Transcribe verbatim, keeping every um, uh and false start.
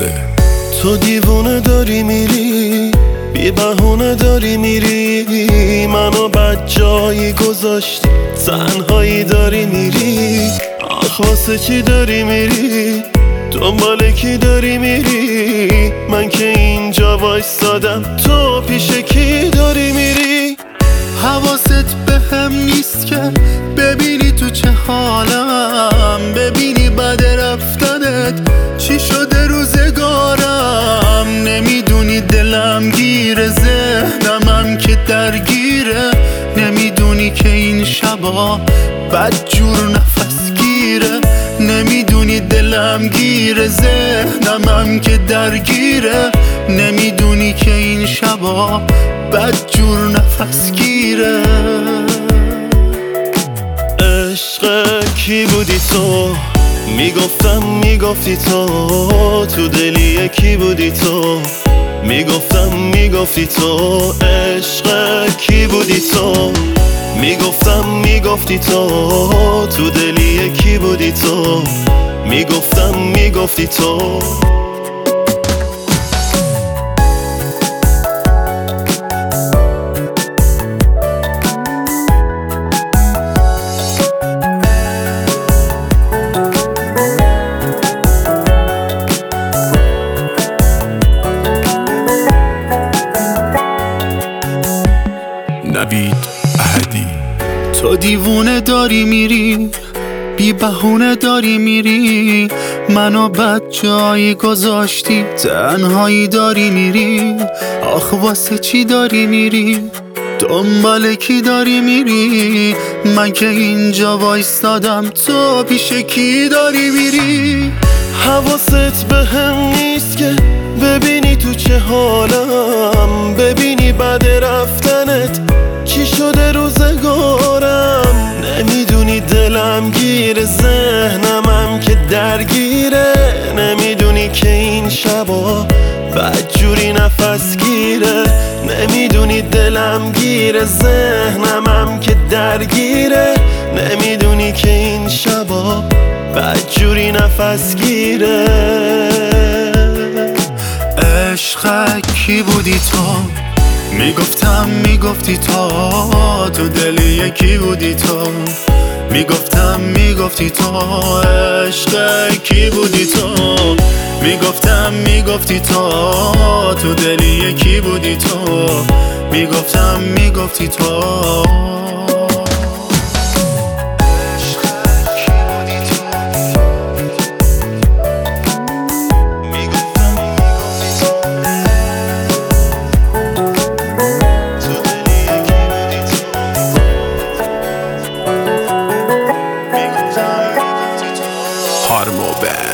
زاده. تو دیوونه داری میری، بی بهونه داری میری، منو بد جایی گذاشتی، تنهایی داری میری. آخ واسه چی داری میری، دنبال کی داری میری؟ من که اینجا وایستادم، تو پیش کی داری میری؟ حواست به هم نیست که ببینی تو چه حالم، ببینی بعد رفتنت چی شده روزگارم. نمیدونی دلم گیره، ذهنمم که درگیره، نمیدونی که این شبا بد جور نفس گیره. نمیدونی دلم گیره، ذهنمم که درگیره، نمیدونی که این شبا بد جور نفس گیره. عشق کی بودی تو؟ میگفتم میگفتی تو، تو دلی یکی بودی تو. میگفتم میگفتی تو، عشق کی بودی تو؟ میگفتم میگفتی تو، تو دلی یکی بودی تو. میگفتم میگفتی تو. نوید احدی. تو دیوونه داری میری، بی بهونه داری میری، منو بد جایی گذاشتی، تنهایی داری میری. آخ واسه چی داری میری، دنبال کی داری میری؟ من که اینجا وایستادم، تو پیش کی داری میری؟ حواست به هم نیست که ببینی تو چه حالم، ببینی بعد رفتنت چی شده روزگارم. نمیدونی دلم گیره، ذهنمم که درگیره، نمیدونی که این شبا بدجوری نفس گیره. نمیدونی دلم گیره، ذهنمم که درگیره، نمیدونی که این شبا بدجوری نفس گیره. عشق کی بودی تو؟ میگفتم میگفتی تو، تو دلی یکی بودی تو. میگفتم میگفتی تو، عشق کی بودی تو؟ میگفتم میگفتی تو، تو دلی یکی بودی تو. میگفتم میگفتی تو. هارمو بند.